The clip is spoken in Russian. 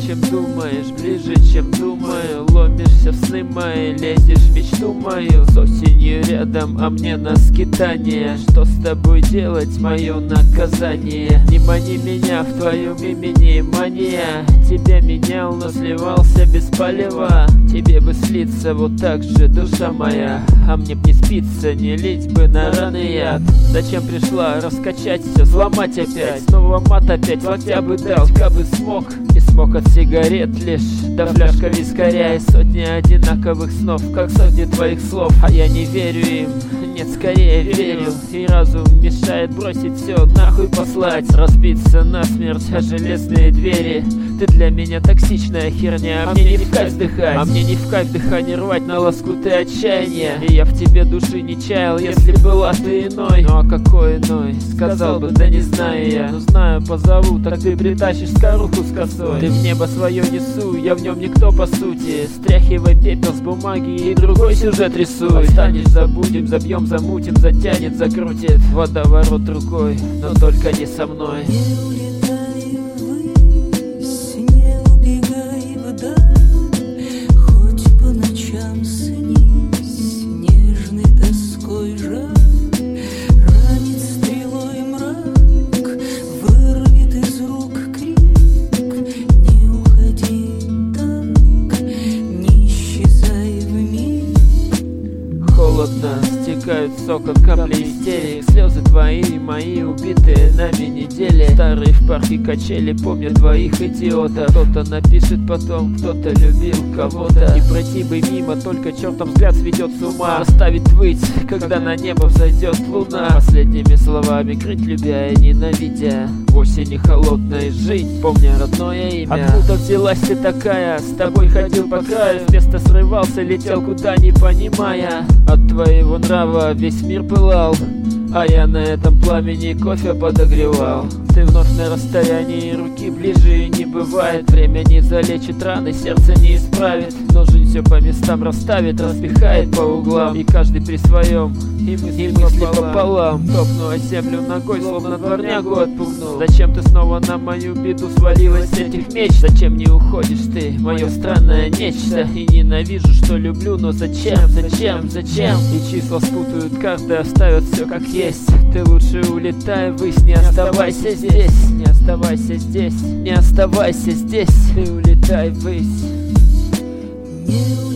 чем думаешь, ближе, чем думаю. Ломишься в сны мои, лезешь в мечту мою. С осенью рядом, а мне на скитание. Что с тобой делать, мое наказание? Не мани меня в твоем имени, мания. Тебя менял, но сливался без палева. Тебе бы слиться вот так же, душа моя. А мне б не спится, не лить бы на раны яд. Зачем пришла раскачать все, сломать опять? Снова мат опять, локтя бы дал, кабы смог. И смог от сигарет лишь до фляжка вискаря. И сотни одинаковых снов, как сотни твоих слов. А я не верю им, нет, скорее верю. И разум мешает бросить все, нахуй послать. Разбиться насмерть о железные двери. Ты для меня токсичная херня, а мне не в кайф вдыхать. А мне не в кайф дыхание рвать на лоскуты отчаяния. И я в тебе души не чаял, если была ты иной. Ну а какой иной? Сказал бы, да не знаю я. Но знаю, позову, так ты притащишь скоруху с косой. Ты в небо свое несу, я в нем никто по сути. Стряхивай пепел с бумаги и другой сюжет рисуй. Встанешь, забудем, забьем, замутим, затянет, закрутит водоворот рукой, но только не со мной. Холодно, стекают сок от капли истерии. Слезы твои и мои, убитые нами недели. Старые в парке качели, помнят двоих идиотов. Кто-то напишет потом, кто-то любил кого-то. И пройти бы мимо, только чертов взгляд сведет с ума. Заставить выть, когда на небо взойдет луна. Последними словами крыть, любя и ненавидя. В осени холодной жить, помня родное имя. Откуда взялась ты такая? С тобой ходил по краю, с места срывался, летел куда не понимая. От твоего нрава весь мир пылал, а я на этом пламени кофе подогревал. Ты вновь на расстоянии, руки ближе и не бывает. Время не залечит раны, сердце не исправит. Но жизнь все по местам расставит, распихает по углам. И каждый при своем, и мысли пополам. Топну о землю ногой, словно дворнягу отпугнул. Зачем ты снова на мою беду свалилась с этих меч? Зачем не уходишь ты, мое странное нечто? И ненавижу, что люблю, но зачем? И числа спутают карты, оставят все как есть. Ты лучше улетай ввысь, не оставайся здесь. Не оставайся здесь, не оставайся здесь. Ты улетай ввысь.